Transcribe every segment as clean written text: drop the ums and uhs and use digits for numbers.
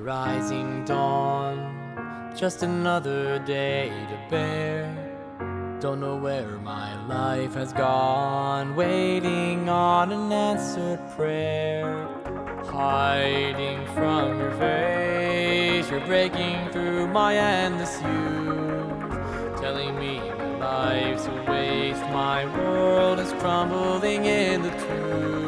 rising dawn, just another day to bear. Don't know where my life has gone, waiting on an answered prayer. Hiding from your face, you're breaking through my endless youth, telling me my life's a waste, my world is crumbling in the truth.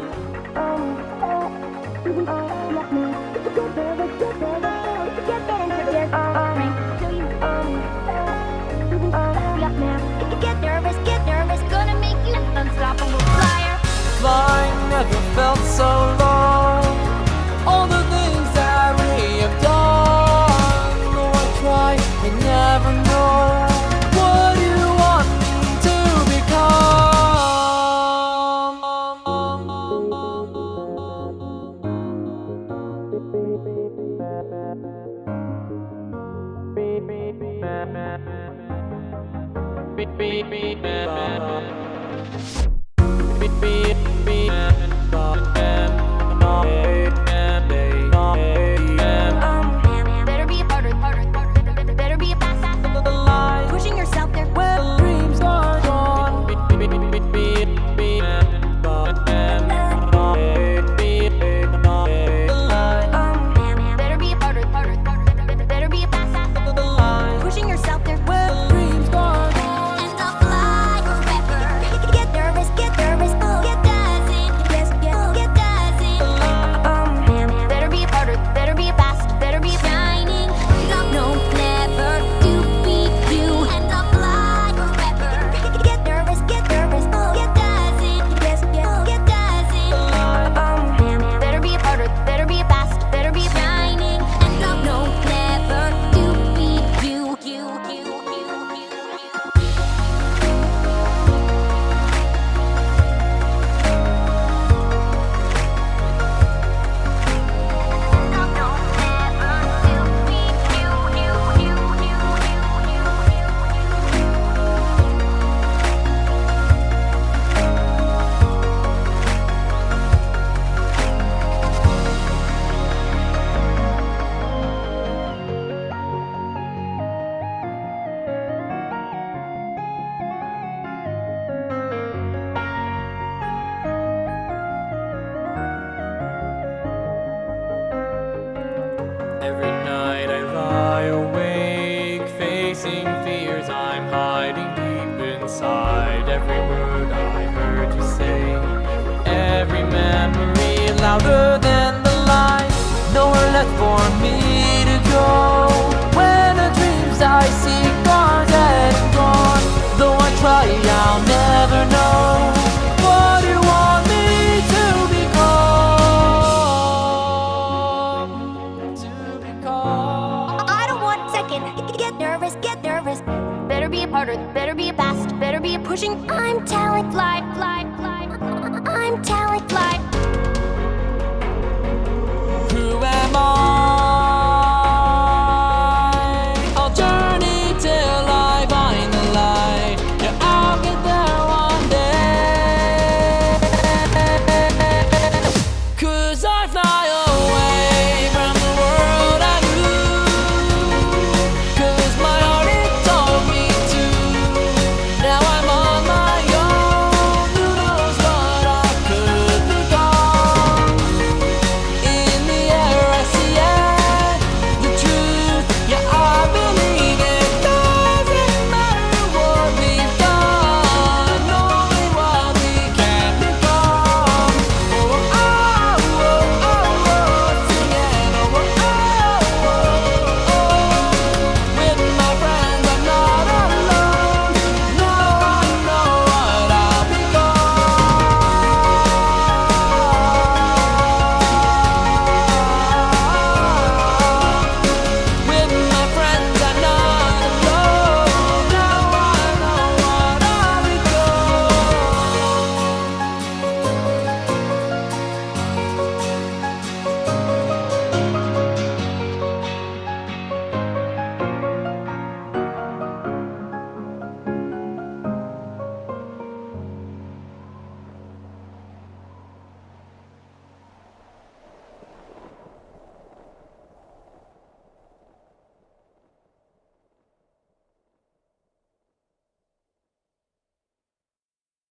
Get nervous, gonna make you an unstoppable flyer. Flying never felt so long. All the things that we have done. Though I try, I never know what you want me to become. Better be harder, better be fast, pushing yourself there. When dreams are gone, Better be harder, better be fast, pushing yourself there. when dreams are gone. And I'll fly forever. Get nervous, get dazzling, get dazzling. Better be harder, better be fast, better be shining. No, never to be you. And I'll fly forever. Get nervous, get dazzling, get dazzling. Better be harder, better be fast, better be shining. And I'll know never to be you. Every night I lie awake, facing fears I'm hiding deep inside. Every word I heard you say, every memory louder than the light. Nowhere left for me to go. When the dreams I seek are dead and gone, though I try, I'll never know what you want me to become. I don't want second. Get nervous, get nervous. Better be harder, better be fast, better be pushing. I'm talent fly. I'm talent fly.